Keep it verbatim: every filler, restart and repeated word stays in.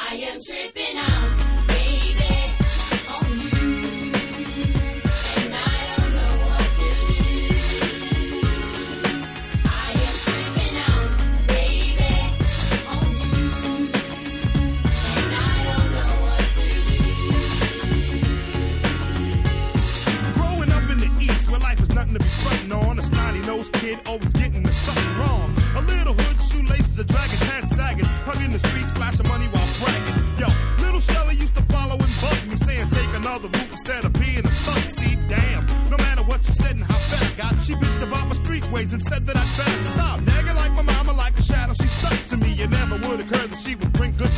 I am tripping out, baby, on you, and I don't know what to do. I am tripping out, baby, on you, and I don't know what to do. Growing up in the East, where life is nothing to be frontin' on, a snotty-nosed kid always getting into something wrong. A little hood, shoelaces are dragging, pants sagging, hung in the streets, flashing money while bragging. Yo, little Shelly used to follow and bug me, saying take another route instead of being a thug. See, damn, no matter what you said and how fat I got, she bitched about my street ways and said that I'd better stop. Nagging like my mama, like a shadow, she stuck to me. It never would occur that she would bring good